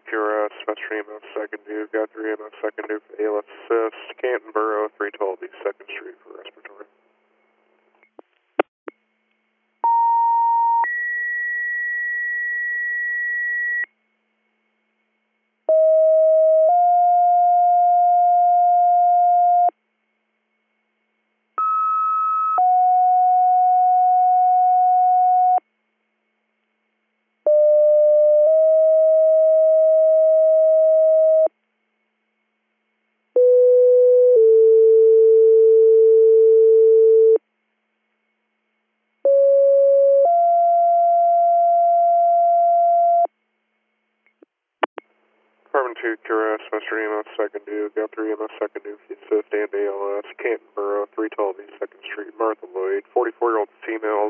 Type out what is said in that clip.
QRS, Western EMS, second due, got 3 EMS, second due for ALS assist, Canton Borough, 312 East 2nd Street for respiratory. Department 2 QRS, Western EMS, second due, got 3 EMS, second due for assist and ALS, Canton Borough, 312 East 2nd Street, Martha Lloyd, 44-year-old female,